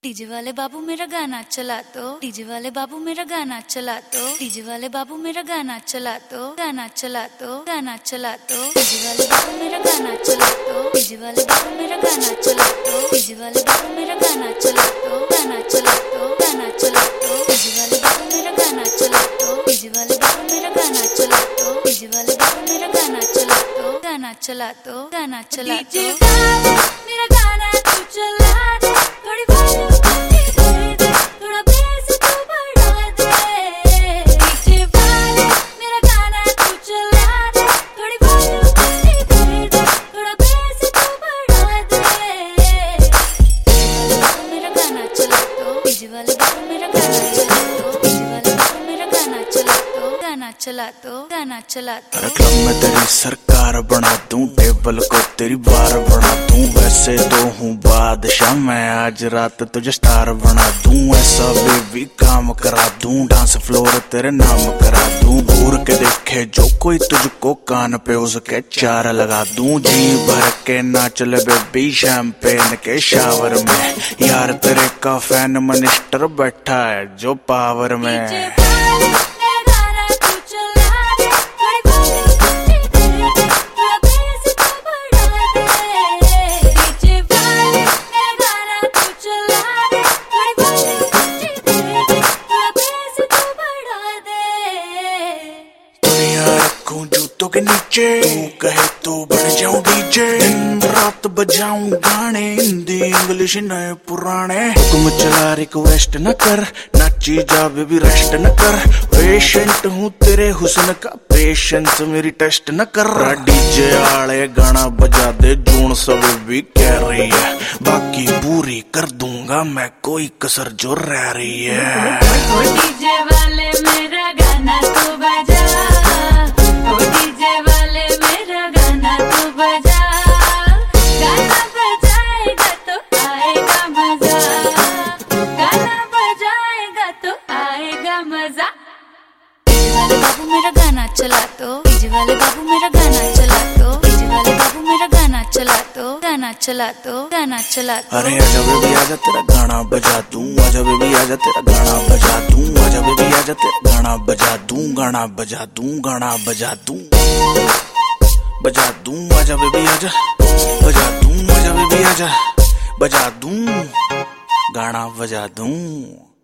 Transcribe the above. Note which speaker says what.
Speaker 1: DJ वाले बाबू मेरा गाना चला तो, डीजे वाले बाबू मेरा गाना चला तो, डीजे वाले बाबू मेरा गाना चला तो, गाना चला तो, गाना चला तो, डीजे वाले बाबू मेरा गाना चला तो, डीजे वाले बाबू मेरा गाना चला तो, डीजे वाले बाबू मेरा गाना चला तो, गाना चला तो, गाना चला तो, डीजे वाले बाबू मेरा गाना चला तो, डीजे वाले बाबू मेरा गाना चला तो, डीजे वाले बाबू मेरा गाना चला तो, गाना चला तो, गाना चला तो, मेरा गाना तू चला दे, थोड़ी वॉल्यूम कर दे, थोड़ा बेस तू बढ़ा दे, डीजे वाले मेरा गाना तू चला दे, थोड़ी वॉल्यूम कर दे, थोड़ा बेस तू बढ़ा दे, मेरा गाना चला तो, डीजे वाले बाबू मेरा गाना चला तो, डीजे वाले बाबू मेरा गाना चला तो, गाना चला तो, गाना चला तो,
Speaker 2: क्लब में तेरी सरकार बना दूं, टेबल को तेरी बार बना दूं, वैसे तो हूँ बादशाह मैं, आज रात तुझे स्टार बना दूं, ऐसा बेबी काम करा दूं, डांस फ्लोर तेरे नाम करा दूं, घूर के देखे जो कोई तुझको कान पे उसके चार लगा दूं, जी भर के नाच ले बेबी शैंपेन के शावर में, यार तेरे का फैन मिनिस्टर बैठा है जो पावर में, जूतों के नीचे तू कहे तो बन जाऊं डीजे, दिन रात बजाऊं गाने हिंदी इंग्लिश नए पुराने, हुक्म चला रिक्वेस्ट न कर, नाची जा बेबी रेस्ट न कर, पेशेंट हूँ तेरे हुस्न का, पेशेंस मेरी टेस्ट न कर, डीजे आले गाना बजा दे जून सब भी कह रही है, बाकी पूरी कर दूंगा मैं कोई कसर जो रह रही है,
Speaker 1: डीजे वाले मेरा गाना तू बजा, डीजे वाले मेरा गाना तू बजा, गाना बजाएगा तो आएगा मजा, गाना बजाएगा तो आएगा मजा, डीजे वाले बाबू मेरा गाना चला तो, डीजे वाले बाबू मेरा गाना चला तो, डीजे वाले बाबू मेरा गाना चला तो, गाना चला तो, गाना चला तो,
Speaker 2: अरे आजा बेबी आजा तेरा गाना बजा दूं, आजा बेबी आजा तेरा गाना बजा दूं, आजा बेबी आजा तेरा गाना बजा दूं, गाना बजा दूं, गाना बजा दूं, बजा दूं, आजा बेबी आजा, बजा दूं, आजा बेबी आजा, बजा दूं, गाना बजा दूं।